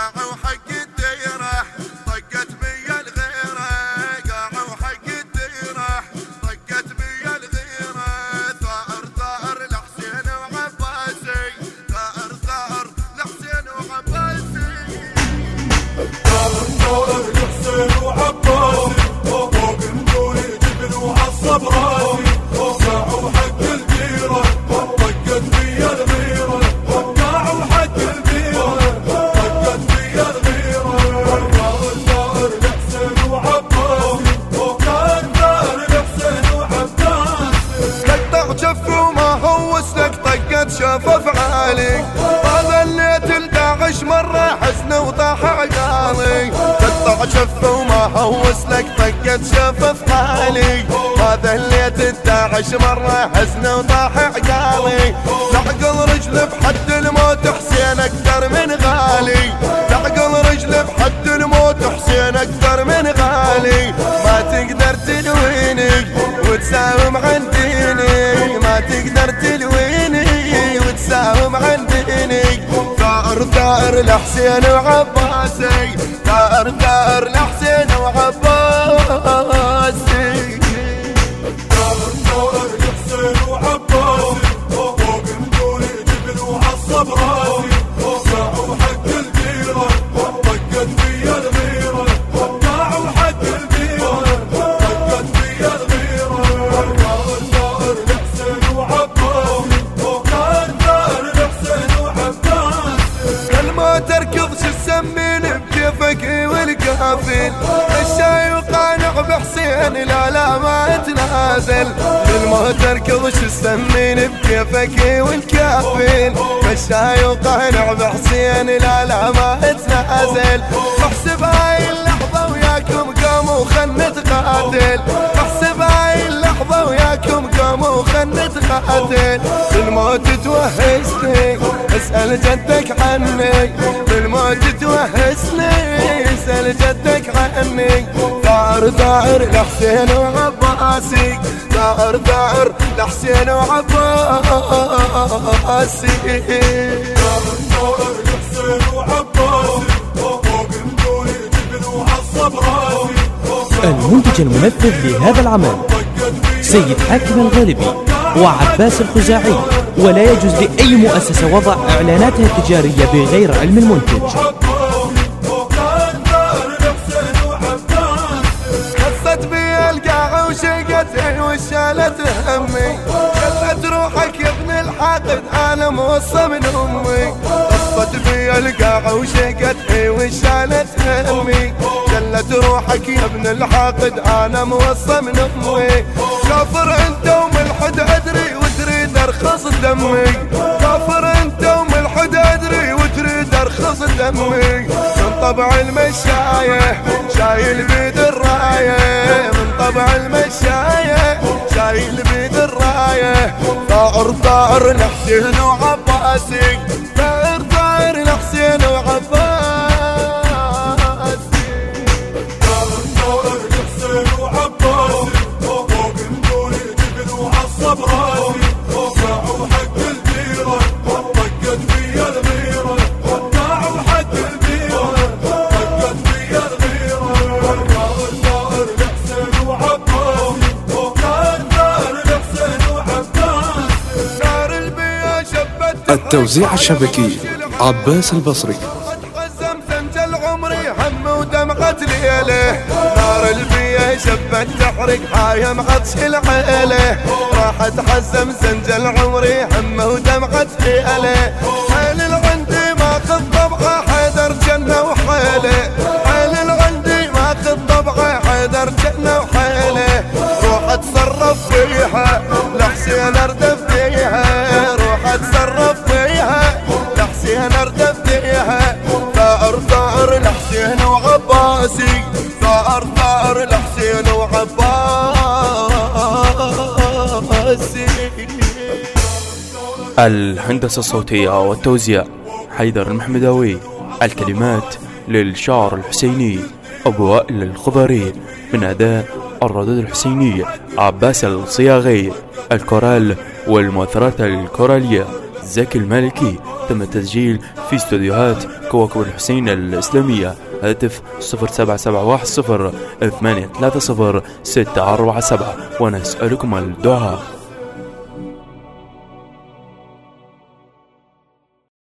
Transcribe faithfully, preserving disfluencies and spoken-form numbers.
قاعوا حق الديره طقت بيا الغيره، قاعوا حق الديره طقت بيا الغيره، ثائر ثائر لحسين وعباسي، ثائر ثائر لحسين وعباسي، ثائر ثائر لحسين وعباسي، فوق نقولي جبل وعصب راسي، قاعوا حق الديره طقت بيا الغيره، قاعوا حق الديره طقت بيا الغيره، ثائر ثائر لحسين وعباسي، ثائر ثائر لحسين وعباسي، قطع جف وما هو سلك طقت شفف عالي، ظليت الداعش مرة حزن وطاح عقالي، قطع جف وما هو سلك طقت شفف عالي، هذا الليت الداعش مرة حزن وطاح عقالي، تعقل رجل بحد الموت حسين اكثر من غالي، تعقل رجل بحد الموت حسين اكثر من غالي، ما تقدر تلويني وتساوم عن ديني، ما تقدر تلويني وتساوم عن ديني، ثائر ثائر لحسين وعباسي، ثائر ثائر لحسين وعباسي، ثائر ثائر لحسين وعباسي، فوق نقولي جبل وعصب راسي، قاعوا حق الديره طقت بيا الغيره، قاعوا حق الديره طقت بيا الغيره، ثائر ثائر لحسين وعباسي، ثائر ثائر لحسين وعباسي، الموت اركض شو تسمين بكيفك والكافل، الشاي وقانع بحسين لا لا ما اتنازل، الموت اركض شو تسمين بكيفك والكافل، الشاي وقانع بحسين لا لا ما اتنازل، بحسب هاي اللحظة وياكم قاموا خل نتقاتل، بحسب هاي اللحظة وياكم قاموا خل نتقاتل، بالموت توهسني اسأل جدك عني، بالموت توهسني اسأل جدك عني، ثائر ثائر لحسين وعباسي، ثائر ثائر لحسين وعباسي، ثائر ثائر لحسين وعباسي، فوق نقولي جبل وعصب راسي، المنتج المنفذ لهذا العمل سيد حاكم الغالبي وعباس الخزاعي، ولا يجوز لأي مؤسسة وضع إعلاناتها التجارية بغير علم المنتج. خصت بي القاعة وشقتني وشالت همي، خلت روحك يا ابن الحاقد انا موصى من امي، خصت بي القاعة وشقتني وشالت همي، خلت روحك يا ابن الحاقد انا موصى من امي، كافر انت وملحد ادري وتريد ارخص دمي، كافر انت وملحد ادري وتريد ارخص دمي، من طبع المشاية شايل بيد الراية، من طبع المشاية شايل بيد الراية، ثائر ثائر لحسين وعباسي، ثائر ثائر لحسين وعباسي، ثائر ثائر لحسين وعباسي، فوق نقولي جبل وعصب راسي، قاعوا حق الديره طقت بيا الغيره، قاعوا حق الديره طقت بيا الغيره، ثائر ثائر لحسين وعباسي، ثائر ثائر لحسين وعباسي، نار البيا شبت التوزيع الشبكي عباس البصري، حزم سنجل عمري هم ودمعة ليله، نار البيا شبت تحرق حايم عطش العيله، راحت حزم سنجل عمري هم ودمعة ليله، حيل العندي ماخذ طبعه حيدر جنة وحيله، حيل العندي ماخذ طبعه حيدر جنة وحيله، روح اتصرف فيها لحسين اردف فيها، روح اتصرف فيها لحسين اردف فيها، ثائر ثائر لحسين وعباسي، ثائر ثائر لحسين وعباسي. الهندسة الصوتية والتوزيع حيدر المحمداوي، الكلمات للشاعر الحسيني أبو وائل الخضري، من أداء الردود الحسينية عباس الصياغي، الكورال والمؤثرات الكورالية زكي المالكي. تم التسجيل في استوديوهات كوكب الحسين الإسلامية. هاتف صفر سبعة سبعة واحد صفر ثمانية ثلاثة صفر ستة أربعة سبعة، ونسألكم الدعاء.